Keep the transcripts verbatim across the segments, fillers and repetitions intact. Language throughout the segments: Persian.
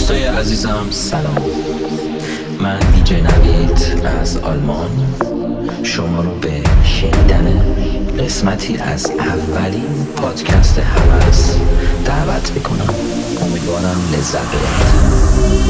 دوستای عزیزم سلام، من دیجی نوید از آلمان شما رو به شنیدن قسمتی از اولین پادکست هوس دعوت میکنم. امیدوارم لذت ببرید.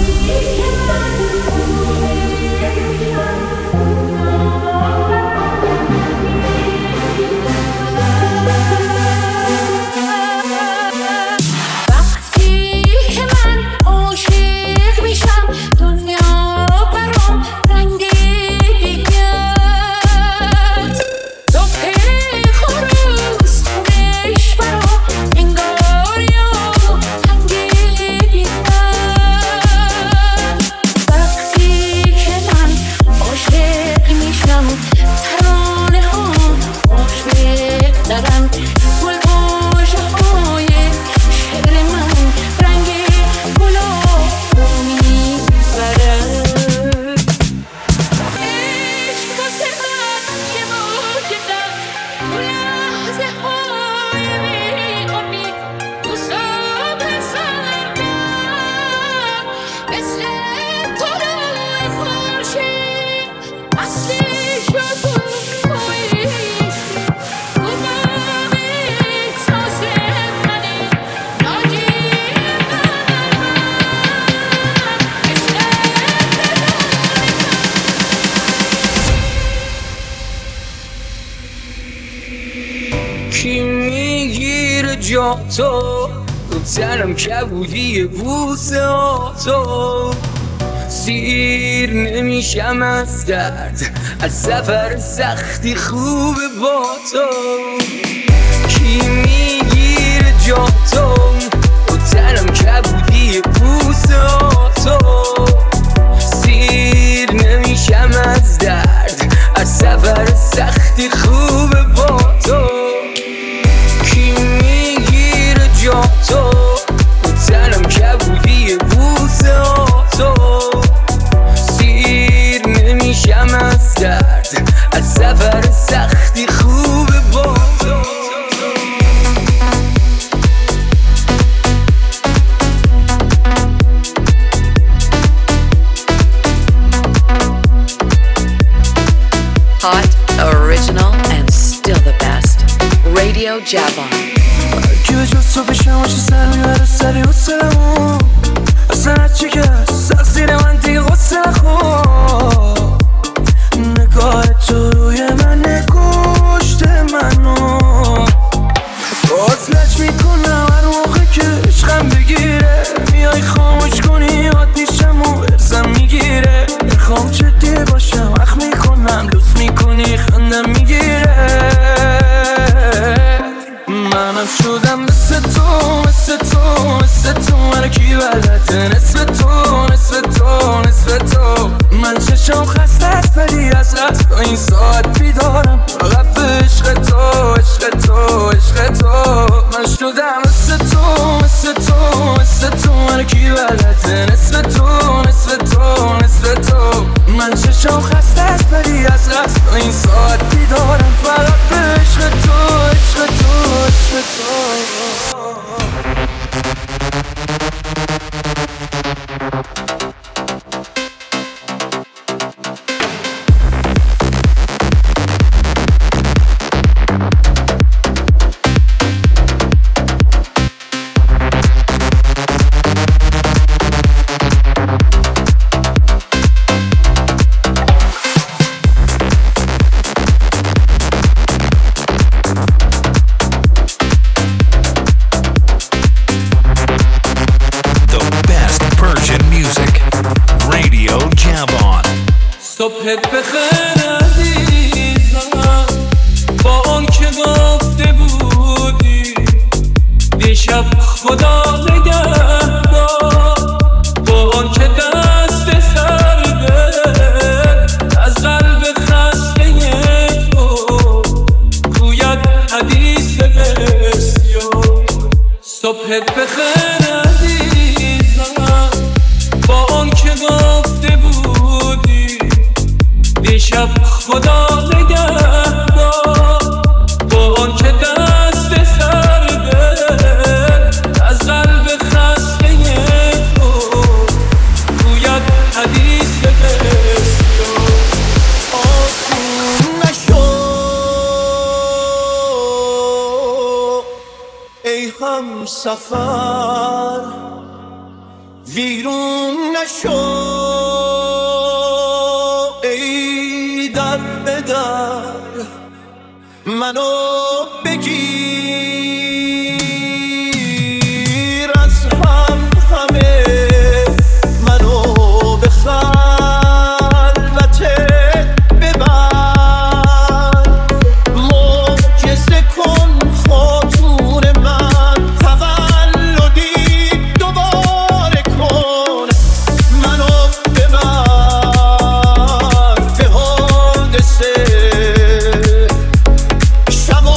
کی میگیره جا تو تو تنم کبودی بوسه ها تو سیر نمیشم از درد از سفر سختی خوب با تو کی میگیره جا تو تو تنم کبودی بوسه ها تو سیر نمیشم از درد از سفر سختی خوب با تو جا تو تو تنم کبودی بوسه ها تو سیر نمیشم از درد از سفر سختی خوب با تو Hot, original, and still the best. Radio Javon. که به جز تو بشم چه سر میبره سری و سرمون اصلا هرچی که سخت زیر من دیگه غصه نخور نگاه تو روی من نکشت منو باز لج میکنم هر موقع که عشقم بگیره میای خاموش کنی آتیشم و ارزم میگیره میخوام جدی باشم اخ میکنم لوس میکنی خندم میگیره منم شدم مثل تو مثل تو مثل تو من کی بلده نصف تو نصف تو نصف تو من چشم خسته است ولی از رست تا این ساعت بیدارم فقط به عشق تو عشق تو عشق تو من شدم مثل تو مثل تو مثل تو من کی بلده نصف تو نصف تو نصف تو من چشم خسته است ولی از رست تا این ساعت بیدارم فقط به عشق تو عشق تو عشق تو صبحت بخیر عزیزم با اون که گفته بودی دیشب خدا نگهدار با اون که دست سرده از قلب خسته تو گوید حدیث بسیار صبحت بخیر عزیزم با اون که گفته بودی دیشب خدا نگهدار با اون که دست سرده از قلب خسته تو سفر ویرون نشو ای در به در منو بگیر از هم همه منو به خلوته ببر معجزه کن خاتون من تولدی دوباره کن منو ببر به حادثه شب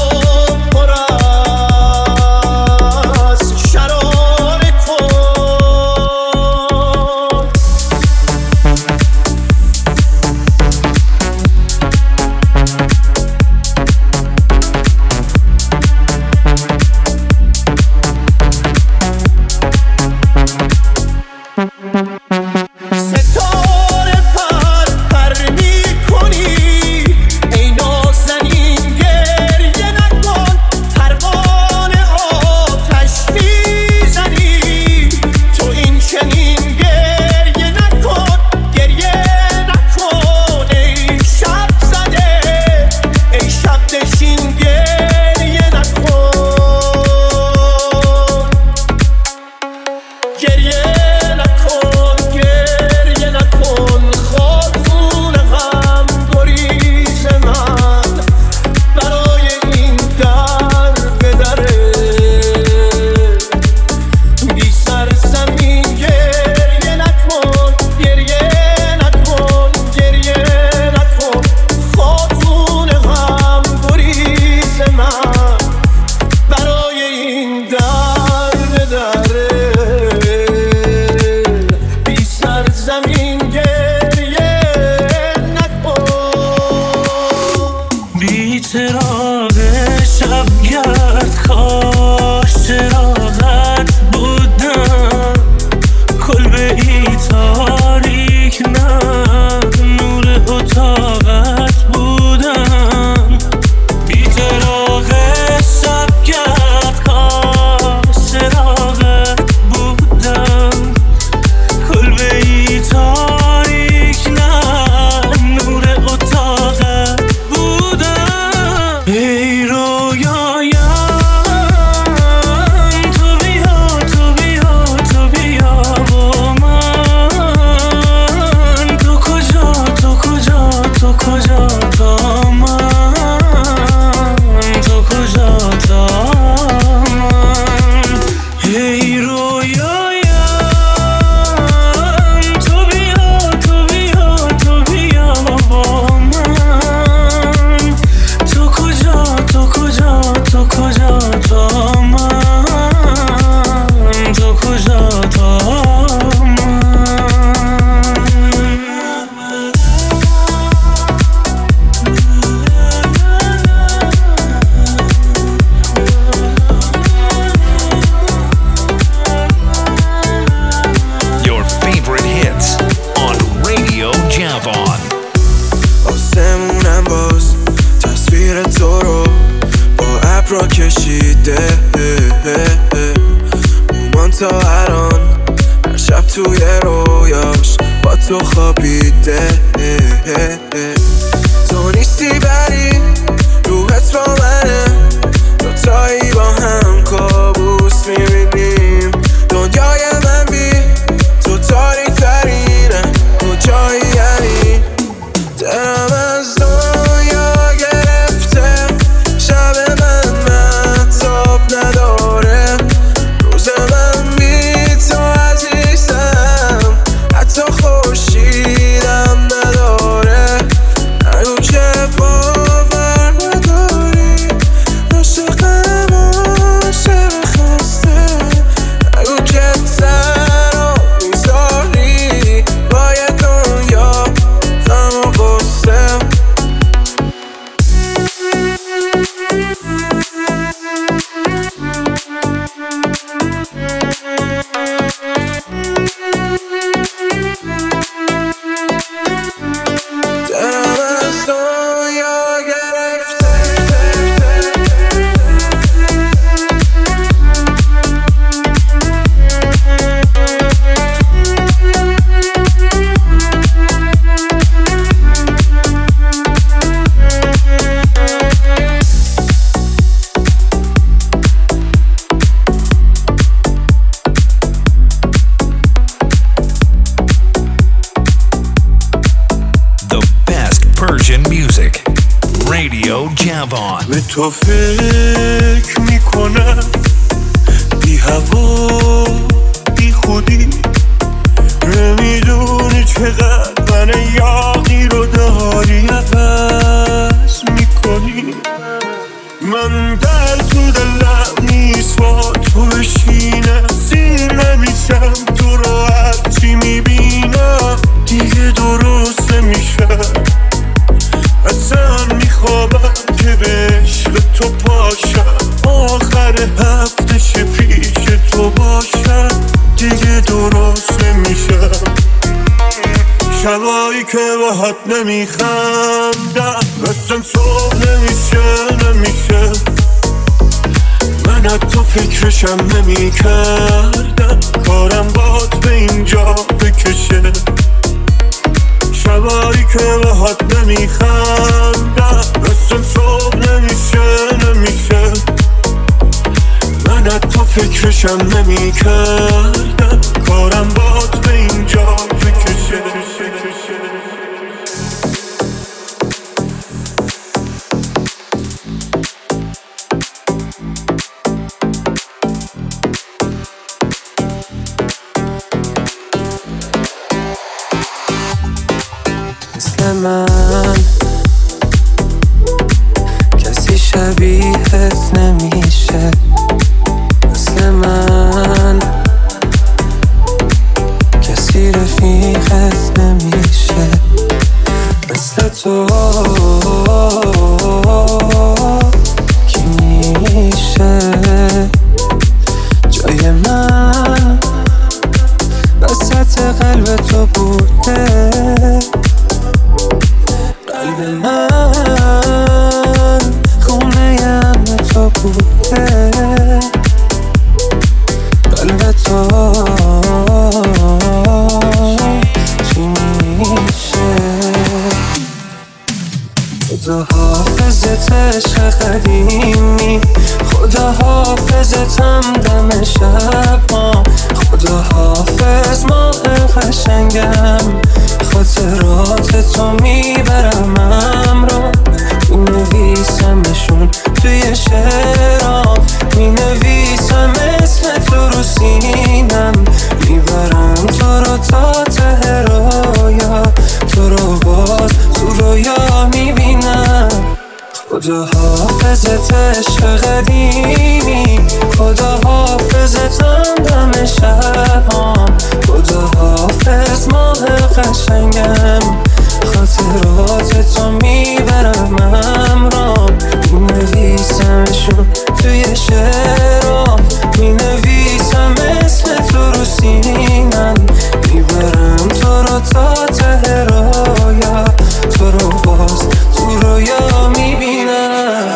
باور نداری عاشقم عاشق خسته به تو فکر میکنم بی هوا بی خودی، نمیدونی چقدر من یاقی رو داری عوض میکنی. من در تو دلم نیست با تو بشینم، سیر نمیشم تو رو هرچی میبینم دیگه درست نمیشم. اصلا میخوابم که به عشق تو پاشم، آخر هفته پیش تو باشم دیگه درست نمیشم. شبایی که باهات نمیخندم اصلا صبح نمیشه نمیشه، من حتی فکرشم نمیکردم کارم باد به اینجا بکشه. شبایی که باهات نمیخندم اصلا صبح نمیشه نمیشه، من حتی فکرشم نمیکردم کارم باد به اینجا بکشه. مثل من کسی شبیهت نمیشه، مثل من کسی رفیقت نمیشه، مثل تو کی میشه جای من وسط قلب تو بوده. قلب من خونه ام تو بوده، قلب تو چی میشه؟ خدا حافظت عشق قدیمی، خدا حافظتم دم شبا، خدا حافظ ماه قشنگم، خاطرات تو میبرم امرو، مینویسمشون توی شعرام، مینویسم اسم تو رو سینم، میبرم تو رو تا ته رویا، تو رو باز تو رویا میبینم. خدا حافظت عشق قدیمی، خدا حافظتم دم شبام، خدا حافظ ماه قشنگم، خاطرات تو میبرم امرام، مینویسمشون توی شعرام، مینویسم اسم تو رو سینم، میبرم تو رو تا ته رویا، تو رو باز تو رویا میبینم.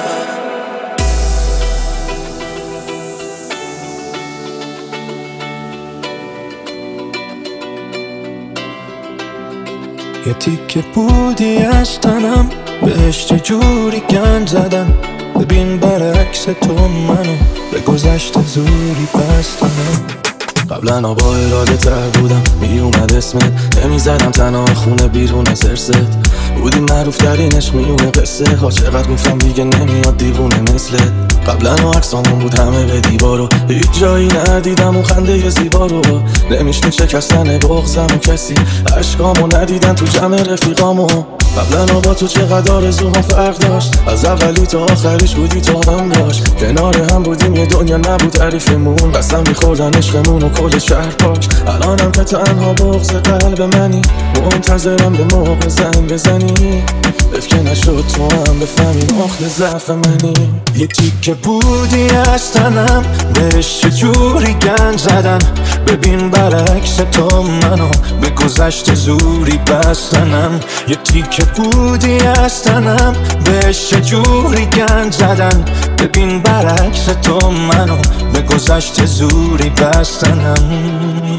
یه تیکه بودی از تنم، بهش چه جوری گند زدن، ببین برعکس تو منو به گذشته زوری بستنم. قبلا با اراده تر بودم، می اومد اسمت نمی زدم تنها خونه بیرون از ارست، بودی معروف ترین عشق میونه قصه ها، چقدر گفتم دیگه نمیاد دیوونه مثلت. قبلا و عکسامون بود همه به دیوارو، هیچ جایی ندیدم اون خنده زیبا رو، نمیشنی شکستن بغضم و کسی عشقامو ندیدن تو جمع رفیقامو. قبلا با تو چقدر آرزوها فرق داشت، از اولی تا آخریش بودی تو هم داشت، کنار هم بودیم یه دنیا نبود تعریفمون، قسم میخوردن عشقمون و کل شهر پاک. الانم که تنها بغض قلب منی، منتظرم به موقع زنگ بزنی، بفکه نشد تو هم بفهمی نقطه ضعف منی. یه تیکه بودی از تنم، بهش چجوری گند زدن، ببین برعکس تو منو به گذشته زوری بستنم. یه تیکه بودی از تنم، بهش چجوری گند زدن، ببین برعکس تو منو به گذشته زوری بستنم.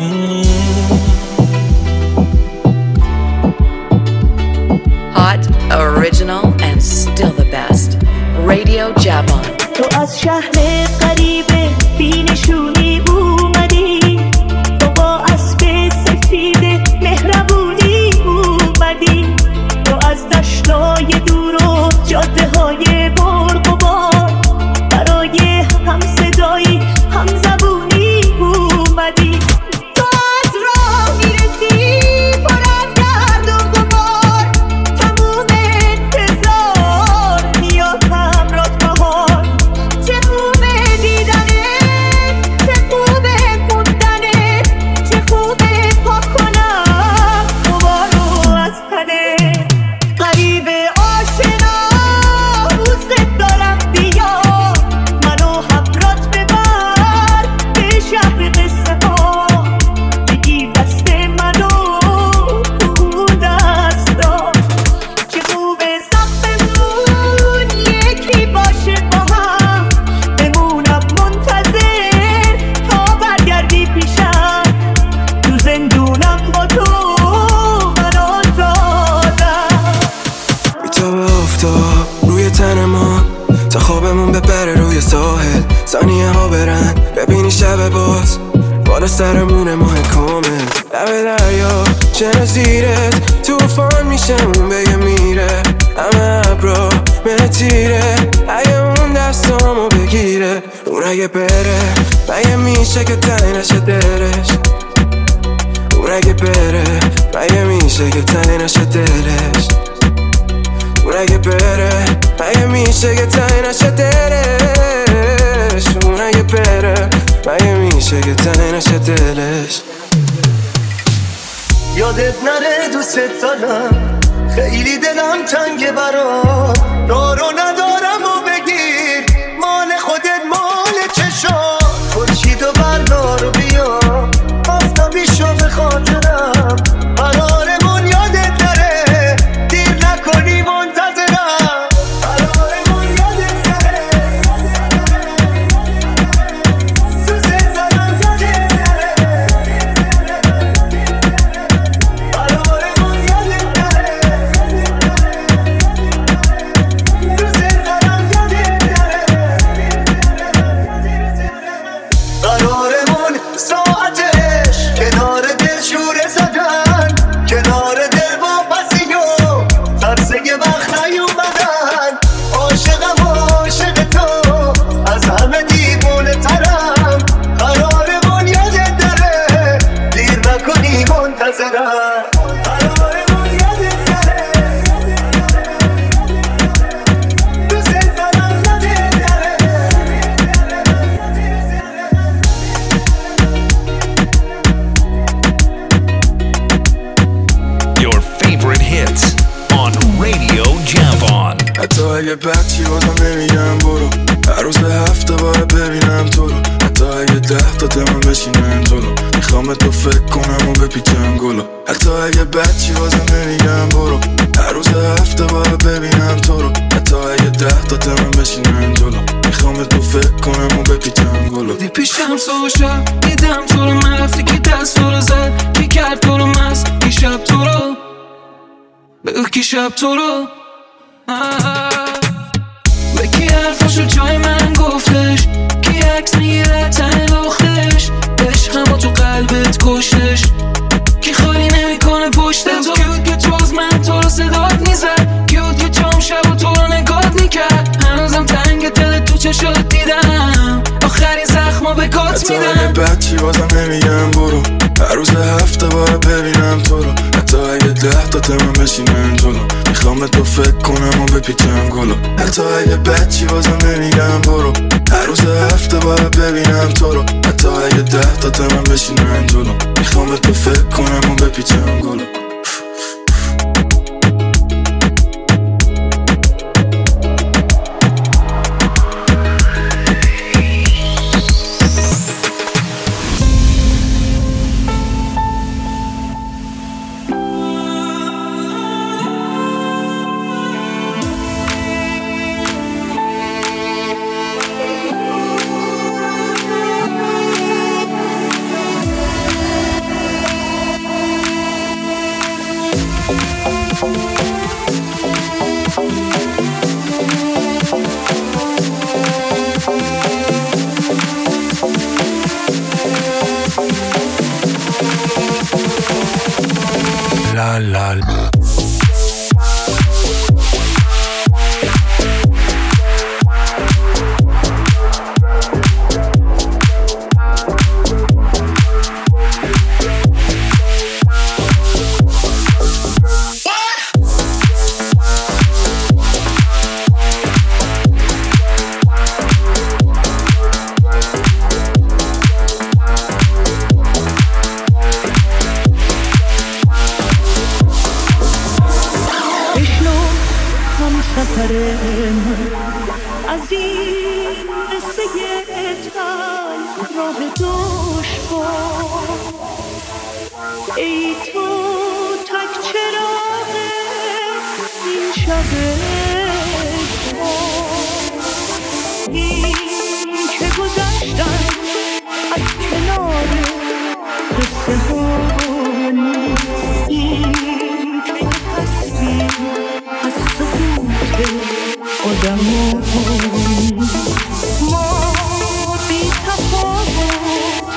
Hot, original, and still the best. Radio Javan. تو از شهر غریبه بی نشونی اومدی، تو با اسب سفید مهربونی اومدی، تو از دشتای دور و جاده های برق و باز بالا سرمونه ماه کامل لب دریا چه زیرت توفان میشه اون بگه میره همه ابرا متیره اگه اون دستامو بگیره اون اگه بره مگه میشه که تنی نشه دلش اون اگه بره مگه میشه که تنی نشه دلش اون اگه بره مگه میشه که تنی نشه دلش اون اگه بره مگه میشه که تنی نشه دلش یادت نره دوست دارم خیلی دلم تنگه برام راه رو ندارم و بگیر مال خودت مال چشام خورشید و بردار و بیا آفتابیشو به خاطرم قرارمون یادت نره دیر نکنی منتظرم قرارمون یادت نره دوست دارم یادت نره قرارمون یادت نره دوست دارم یادت نره قرارمون ساعتش کنار دل شوره زدن کنار دل واپسی و ترسه وقت نیومدن عاشقم عاشق تو از همه دیوونه ترم قرارمون یادت نره دیر نکنی منتظرم قرارمون یادت نره دوست دارم یادت نره Your favorite hits on Radio Javon. حتی اگه بچی بازم نمیگم برو هر روز هفته باید ببینم تو رو حتی اگه ده تا تمام بشینم جلو میخوام تو فکر کنم و بپیچم گلو حتی اگه بچی بازم نمیگم برو هر روز هفته باید ببینم تو رو حتی اگه ده تا تمام بشینم جلو میخوام تو فکر کنم و بپیچم گلو دی پیشم سوشم دیدم تو رو مرفتی که دست تو رو زد کی کرد تو رو مست کی شب تو رو بگو کی شب تو رو به کی حرفاشو جای من گفتش کی عکس میگیره تن لختش عشقمو تو قلبت کشتش کی خالی نمیکنه پشتم تو کیود که جز من تو رو صدات میزد کیود که جام شب و تو رو نگات میکرد هنوزم تنگ دل تو چشات دیدم آخرین زخمو به کات میدم حتی اگه بچی بازم نمیگم برو هر روز هفته باید ببینم تو رو حتی اگه ده تا تمام بشینم جلو میخوام تو فکر کنم و بپیچم گلو حتی اگه بچی بازم نمیگم برو هر روز هفته باید ببینم تو رو حتی اگه ده تا تمام بشینم جلو میخوام تو فکر کنم و بپیچم گلو La la la. از این قصه تلخ راه دشوار ای تو تک چراغ این شب این که گذشتن از کنار قصه ها نیست این که تصویر از سکوت آدم ما بی تفاوت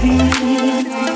بودی